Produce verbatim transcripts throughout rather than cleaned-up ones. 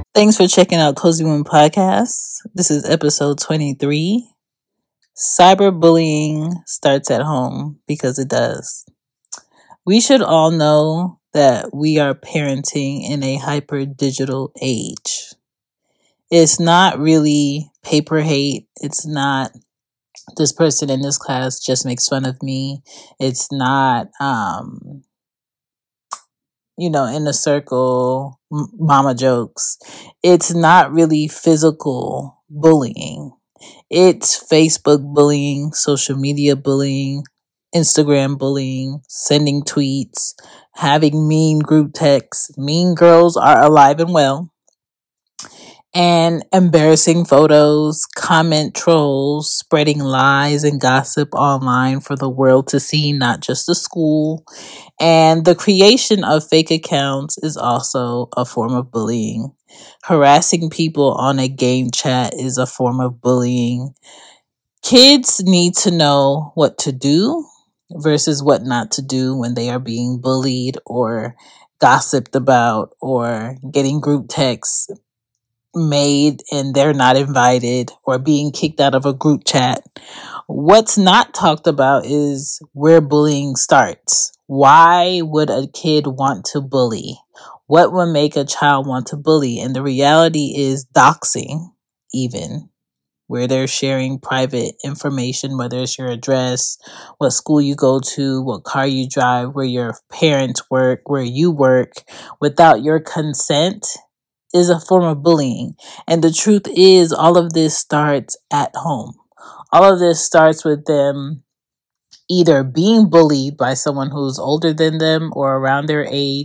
Thanks for checking out Cozy Woman Podcast. This is episode twenty-three. Cyberbullying starts at home because it does. We should all know that we are parenting in a hyper digital age. It's not really paper hate. It's not this person in this class just makes fun of me. It's not, um, you know, in the circle, m- mama jokes. It's not really physical bullying. It's Facebook bullying, social media bullying, Instagram bullying, sending tweets, having mean group texts. Mean girls are alive and well. And embarrassing photos, comment trolls, spreading lies and gossip online for the world to see, not just the school. And the creation of fake accounts is also a form of bullying. Harassing people on a game chat is a form of bullying. Kids need to know what to do versus what not to do when they are being bullied or gossiped about or getting group texts made and they're not invited or being kicked out of a group chat. What's not talked about is where bullying starts. Why would a kid want to bully? What would make a child want to bully? And the reality is doxing, even where they're sharing private information, whether it's your address, what school you go to, what car you drive, where your parents work, where you work, without your consent is a form of bullying. And the truth is, all of this starts at home. All of this starts with them either being bullied by someone who's older than them or around their age,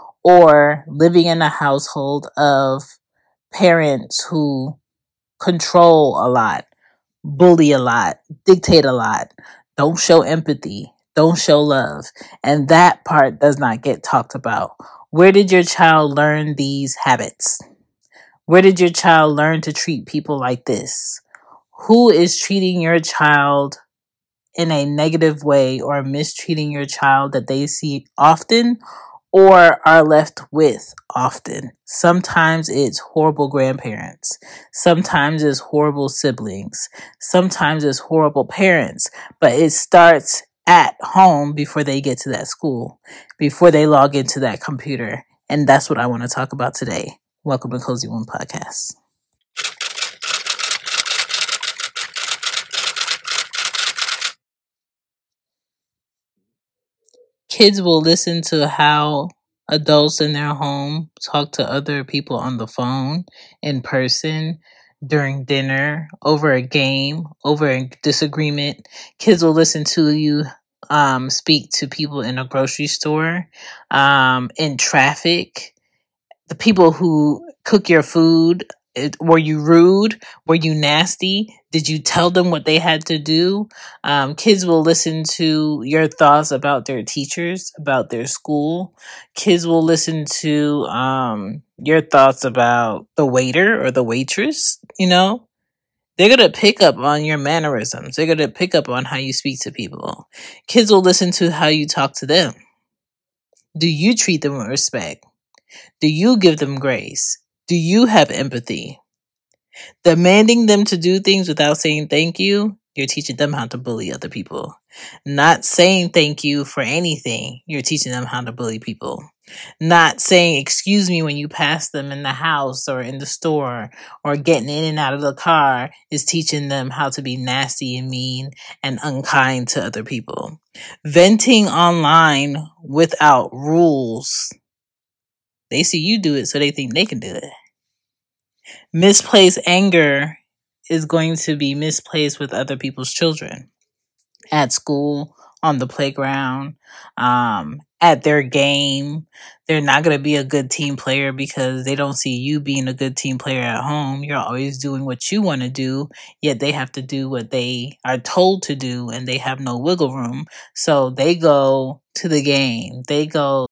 or living in a household of parents who control a lot, bully a lot, dictate a lot, don't show empathy, don't show love. And that part does not get talked about. Where did your child learn these habits? Where did your child learn to treat people like this? Who is treating your child in a negative way or mistreating your child that they see often or are left with often? Sometimes it's horrible grandparents. Sometimes it's horrible siblings. Sometimes it's horrible parents. But it starts at home before they get to that school, before they log into that computer. And that's what I want to talk about today. Welcome to Cozy One Podcast. Kids will listen to how adults in their home talk to other people on the phone, in person, during dinner, over a game, over a disagreement. Kids will listen to you um, speak to people in a grocery store, um, in traffic, the people who cook your food. It, were you rude? Were you nasty? Did you tell them what they had to do? Um, kids will listen to your thoughts about their teachers, about their school. Kids will listen to um, your thoughts about the waiter or the waitress. You know, they're going to pick up on your mannerisms. They're going to pick up on how you speak to people. Kids will listen to how you talk to them. Do you treat them with respect? Do you give them grace? Do you have empathy? Demanding them to do things without saying thank you, you're teaching them how to bully other people. Not saying thank you for anything, you're teaching them how to bully people. Not saying excuse me when you pass them in the house or in the store or getting in and out of the car is teaching them how to be nasty and mean and unkind to other people. Venting online without rules. They see you do it, so they think they can do it. Misplaced anger is going to be misplaced with other people's children. At school, on the playground, um, at their game. They're not going to be a good team player because they don't see you being a good team player at home. You're always doing what you want to do, yet they have to do what they are told to do, and they have no wiggle room. So they go to the game. They go...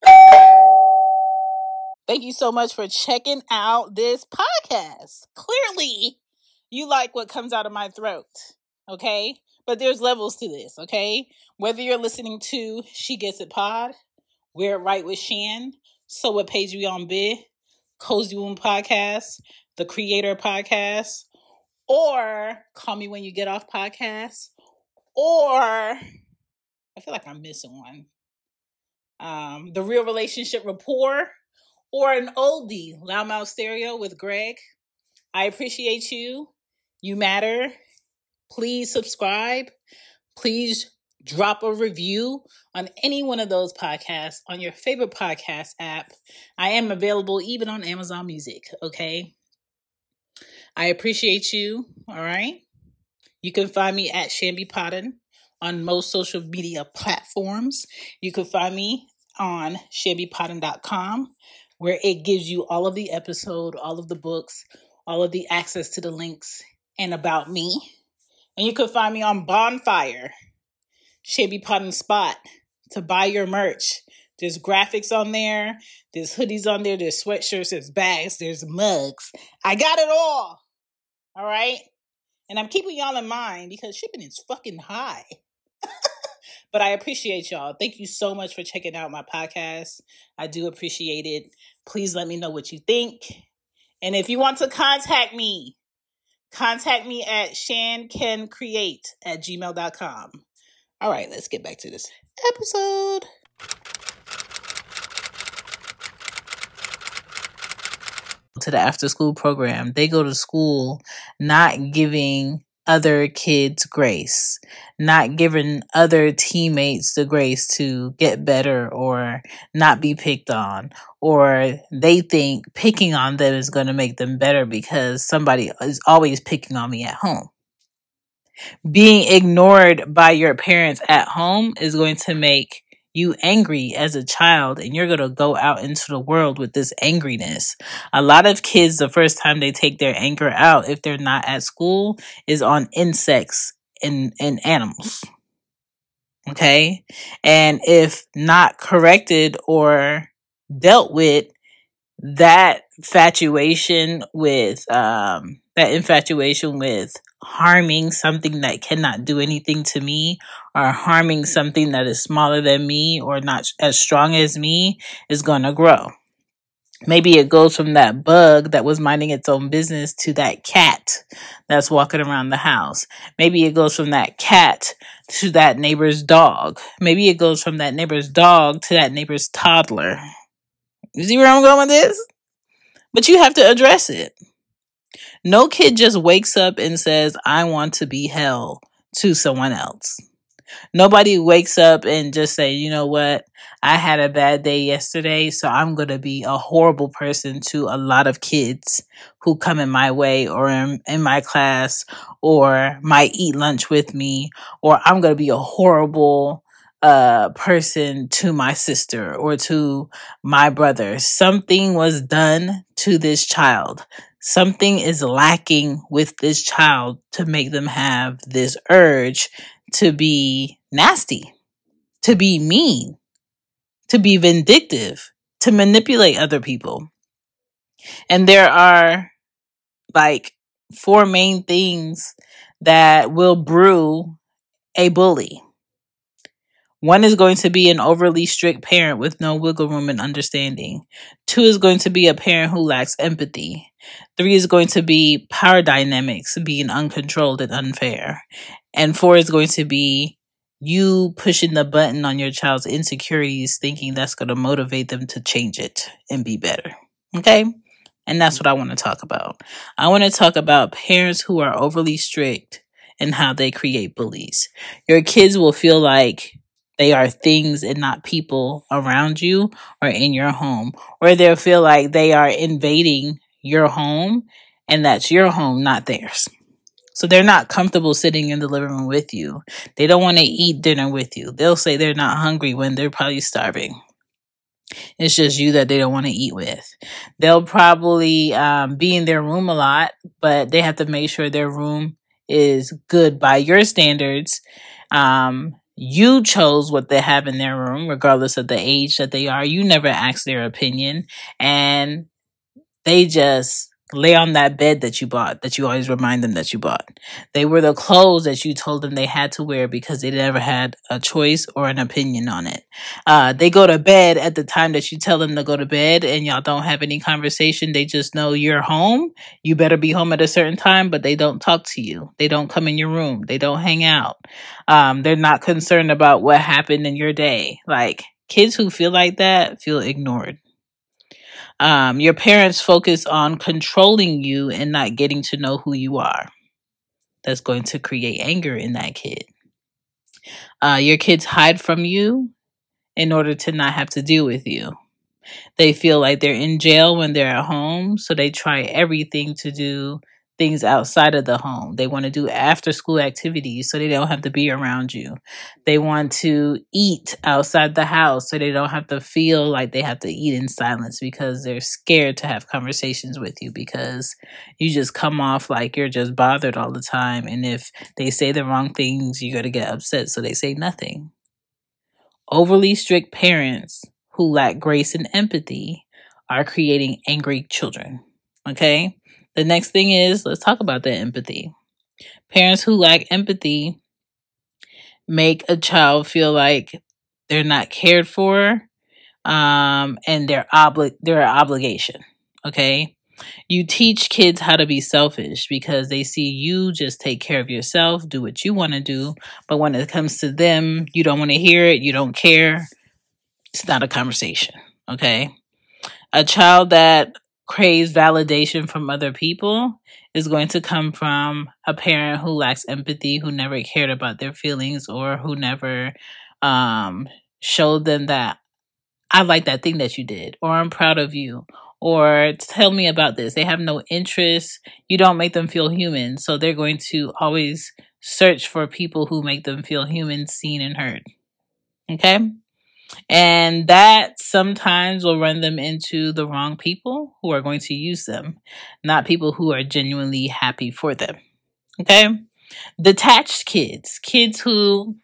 Thank you so much for checking out this podcast. Clearly, you like what comes out of my throat, okay? But there's levels to this, okay? Whether you're listening to She Gets It Pod, We're Right with Shan, So What Page We on Bid, Cozy Womb Podcast, The Creator Podcast, or Call Me When You Get Off Podcast, or I feel like I'm missing one. Um, The Real Relationship Rapport, or an oldie, Loudmouth Stereo with Greg. I appreciate you. You matter. Please subscribe. Please drop a review on any one of those podcasts on your favorite podcast app. I am available even on Amazon Music, okay? I appreciate you, all right? You can find me at Shambi Potton on most social media platforms. You can find me on shambi potton dot com, where it gives you all of the episode, all of the books, all of the access to the links, and about me. And you can find me on Bonfire, Shambi Potton Spot, to buy your merch. There's graphics on there. There's hoodies on there. There's sweatshirts. There's bags. There's mugs. I got it all. All right? And I'm keeping y'all in mind because shipping is fucking high. But I appreciate y'all. Thank you so much for checking out my podcast. I do appreciate it. Please let me know what you think. And if you want to contact me, contact me at shancancreate at gmail dot com. All right, let's get back to this episode. To the after school program, they go to school not giving other kids grace, not giving other teammates the grace to get better or not be picked on, or they think picking on them is going to make them better because somebody is always picking on me at home. Being ignored by your parents at home is going to make you angry as a child, and you're going to go out into the world with this angriness. A lot of kids, the first time they take their anger out, if they're not at school, is on insects and, and animals. Okay? And if not corrected or dealt with, that infatuation with, um, that infatuation with harming something that cannot do anything to me, or harming something that is smaller than me or not as strong as me, is going to grow. Maybe it goes from that bug that was minding its own business to that cat that's walking around the house. Maybe it goes from that cat to that neighbor's dog. Maybe it goes from that neighbor's dog to that neighbor's toddler. You see where I'm going with this? But you have to address it. No kid just wakes up and says, I want to be hell to someone else. Nobody wakes up and just say, you know what? I had a bad day yesterday, so I'm going to be a horrible person to a lot of kids who come in my way or in, in my class or might eat lunch with me, or I'm going to be a horrible uh, person to my sister or to my brother. Something was done to this child. Something is lacking with this child to make them have this urge to be nasty, to be mean, to be vindictive, to manipulate other people. And there are like four main things that will brew a bully. One is going to be an overly strict parent with no wiggle room and understanding. Two is going to be a parent who lacks empathy. Three is going to be power dynamics being uncontrolled and unfair. And four is going to be you pushing the button on your child's insecurities, thinking that's going to motivate them to change it and be better. Okay? And that's what I want to talk about. I want to talk about parents who are overly strict and how they create bullies. Your kids will feel like they are things and not people around you or in your home. Or they'll feel like they are invading your home and that's your home, not theirs. So they're not comfortable sitting in the living room with you. They don't want to eat dinner with you. They'll say they're not hungry when they're probably starving. It's just you that they don't want to eat with. They'll probably um, be in their room a lot, but they have to make sure their room is good by your standards. Um, you chose what they have in their room, regardless of the age that they are. You never asked their opinion, and they just lay on that bed that you bought, that you always remind them that you bought. They wear the clothes that you told them they had to wear because they never had a choice or an opinion on it. Uh, they go to bed at the time that you tell them to go to bed, and y'all don't have any conversation. They just know you're home. You better be home at a certain time, but they don't talk to you. They don't come in your room. They don't hang out. Um, they're not concerned about what happened in your day. Like, kids who feel like that feel ignored. Um, your parents focus on controlling you and not getting to know who you are. That's going to create anger in that kid. Uh, your kids hide from you in order to not have to deal with you. They feel like they're in jail when they're at home, so they try everything to do things outside of the home. They want to do after school activities so they don't have to be around you. They want to eat outside the house so they don't have to feel like they have to eat in silence because they're scared to have conversations with you because you just come off like you're just bothered all the time. And if they say the wrong things, you're going to get upset, so they say nothing. Overly strict parents who lack grace and empathy are creating angry children. Okay? The next thing is, let's talk about that empathy. Parents who lack empathy make a child feel like they're not cared for, um, and they're obli- they're an obligation. Okay? You teach kids how to be selfish because they see you just take care of yourself, do what you want to do, but when it comes to them, you don't want to hear it, you don't care. It's not a conversation. Okay? A child that craves validation from other people is going to come from a parent who lacks empathy, who never cared about their feelings, or who never um, showed them that I like that thing that you did, or I'm proud of you, or tell me about this. They have no interest. You don't make them feel human. So they're going to always search for people who make them feel human, seen, and heard. Okay? And that sometimes will run them into the wrong people who are going to use them, not people who are genuinely happy for them. Okay? Detached kids, kids who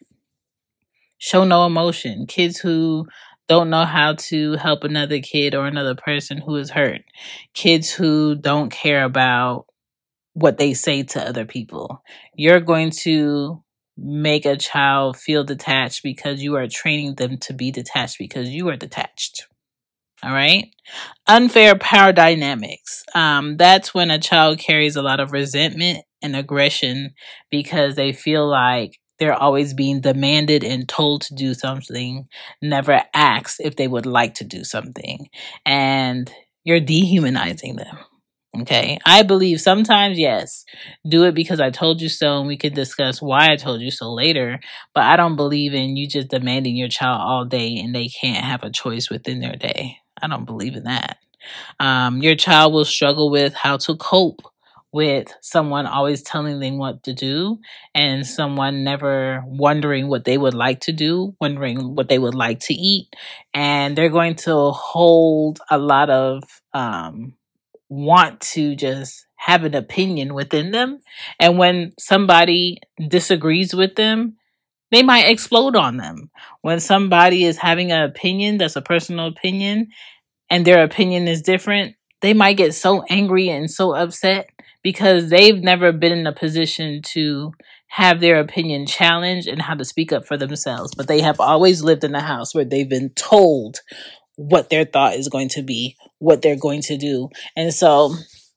show no emotion, kids who don't know how to help another kid or another person who is hurt, kids who don't care about what they say to other people. You're going to make a child feel detached because you are training them to be detached because you are detached. All right. Unfair power dynamics. Um, that's when a child carries a lot of resentment and aggression because they feel like they're always being demanded and told to do something, never asked if they would like to do something. And you're dehumanizing them. Okay. I believe sometimes, yes, do it because I told you so, and we could discuss why I told you so later. But I don't believe in you just demanding your child all day and they can't have a choice within their day. I don't believe in that. Um, your child will struggle with how to cope with someone always telling them what to do and someone never wondering what they would like to do, wondering what they would like to eat. And they're going to hold a lot of um, want to just have an opinion within them. And when somebody disagrees with them, they might explode on them. When somebody is having an opinion that's a personal opinion and their opinion is different, they might get so angry and so upset because they've never been in a position to have their opinion challenged and how to speak up for themselves. But they have always lived in a house where they've been told what their thought is going to be, what they're going to do. And so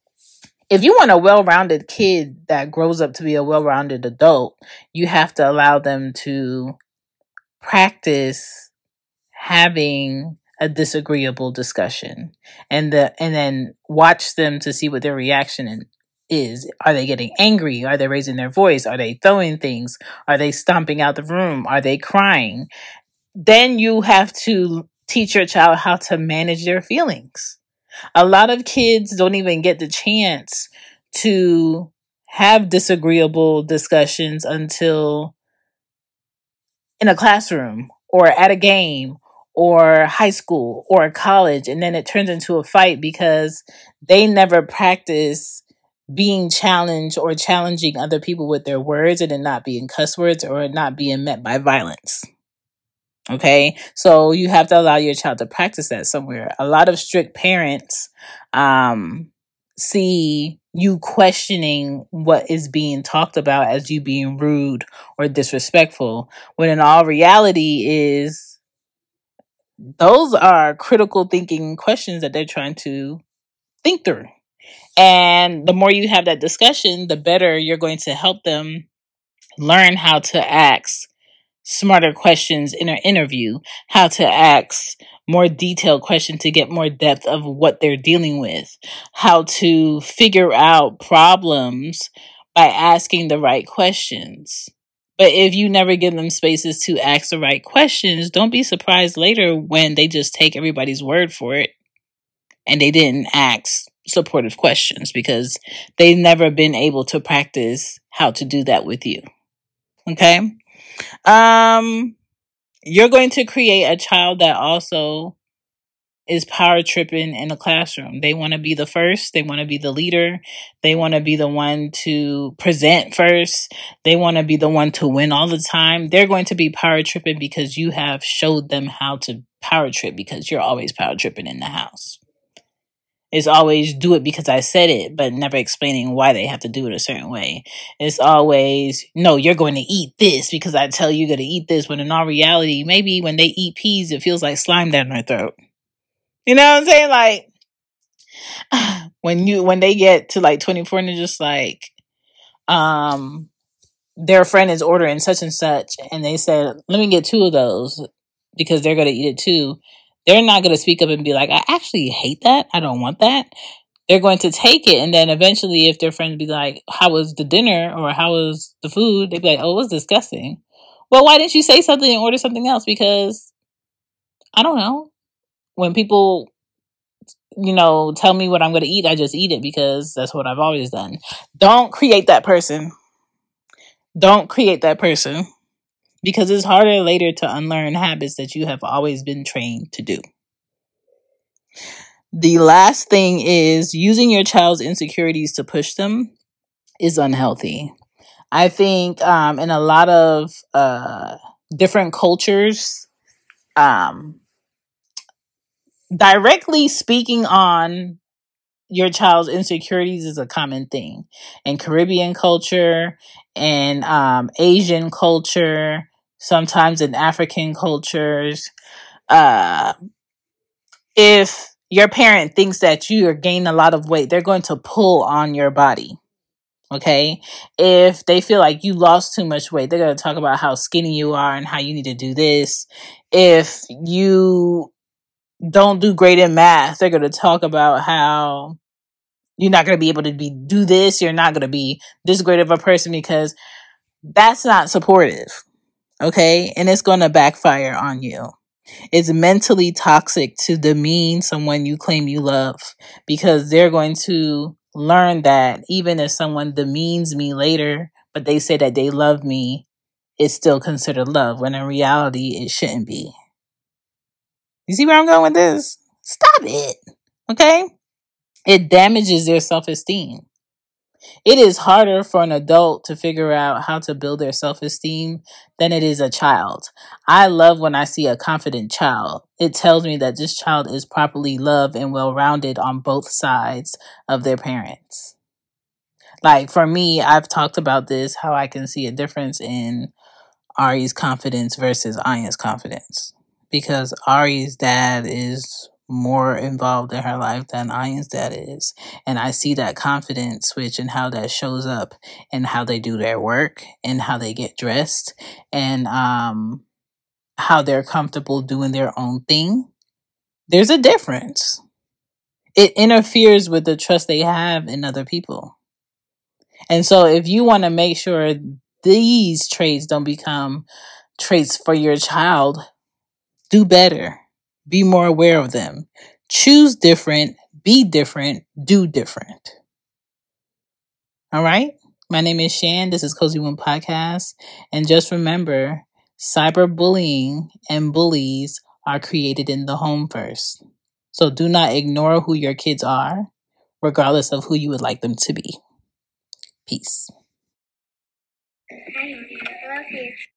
if you want a well-rounded kid that grows up to be a well-rounded adult, you have to allow them to practice having a disagreeable discussion and the and then watch them to see what their reaction is. Are they getting angry? Are they raising their voice? Are they throwing things? Are they stomping out the room? Are they crying? Then you have to teach your child how to manage their feelings. A lot of kids don't even get the chance to have disagreeable discussions until in a classroom or at a game or high school or college. And then it turns into a fight because they never practice being challenged or challenging other people with their words and it not being cuss words or it not being met by violence. Okay, so you have to allow your child to practice that somewhere. A lot of strict parents um, see you questioning what is being talked about as you being rude or disrespectful, when in all reality is those are critical thinking questions that they're trying to think through. And the more you have that discussion, the better you're going to help them learn how to ask smarter questions in an interview, how to ask more detailed questions to get more depth of what they're dealing with, how to figure out problems by asking the right questions. But if you never give them spaces to ask the right questions, don't be surprised later when they just take everybody's word for it and they didn't ask supportive questions because they've never been able to practice how to do that with you. Okay? Um, you're going to create a child that also is power tripping in the classroom. They want to be the first. They want to be the leader. They want to be the one to present first. They want to be the one to win all the time. They're going to be power tripping because you have showed them how to power trip, because you're always power tripping in the house. It's always do it because I said it, but never explaining why they have to do it a certain way. It's always, no, you're going to eat this because I tell you you're going to eat this. When in all reality, maybe when they eat peas, it feels like slime down their throat. You know what I'm saying? Like, when you, when they get to like twenty-four and they're just like, um, their friend is ordering such and such, and they said, let me get two of those because they're going to eat it too. They're not going to speak up and be like, I actually hate that. I don't want that. They're going to take it. And then eventually, if their friends be like, how was the dinner or how was the food? They'd be like, oh, it was disgusting. Well, why didn't you say something and order something else? Because I don't know. When people, you know, tell me what I'm going to eat, I just eat it because that's what I've always done. Don't create that person. Don't create that person. Because it's harder later to unlearn habits that you have always been trained to do. The last thing is using your child's insecurities to push them is unhealthy. I think um, in a lot of uh, different cultures, um, directly speaking on your child's insecurities is a common thing. In Caribbean culture, in um, Asian culture, sometimes in African cultures, uh, if your parent thinks that you are gaining a lot of weight, they're going to pull on your body. Okay. If they feel like you lost too much weight, they're going to talk about how skinny you are and how you need to do this. If you don't do great in math, they're going to talk about how you're not going to be able to be do this. You're not going to be this great of a person, because that's not supportive. Okay. And it's going to backfire on you. It's mentally toxic to demean someone you claim you love, because they're going to learn that even if someone demeans me later, but they say that they love me, it's still considered love, when in reality, it shouldn't be. You see where I'm going with this? Stop it. Okay? It damages their self-esteem. It is harder for an adult to figure out how to build their self-esteem than it is a child. I love when I see a confident child. It tells me that this child is properly loved and well-rounded on both sides of their parents. Like for me, I've talked about this, how I can see a difference in Ari's confidence versus Aya's confidence. Because Ari's dad is more involved in her life than Aya's dad is. And I see that confidence switch and how that shows up and how they do their work and how they get dressed and um, how they're comfortable doing their own thing. There's a difference. It interferes with the trust they have in other people. And so if you want to make sure these traits don't become traits for your child, do better. Be more aware of them. Choose different. Be different. Do different. All right? My name is Shan. This is Cozy Womb Podcast. And just remember, cyberbullying and bullies are created in the home first. So do not ignore who your kids are, regardless of who you would like them to be. Peace. I love you.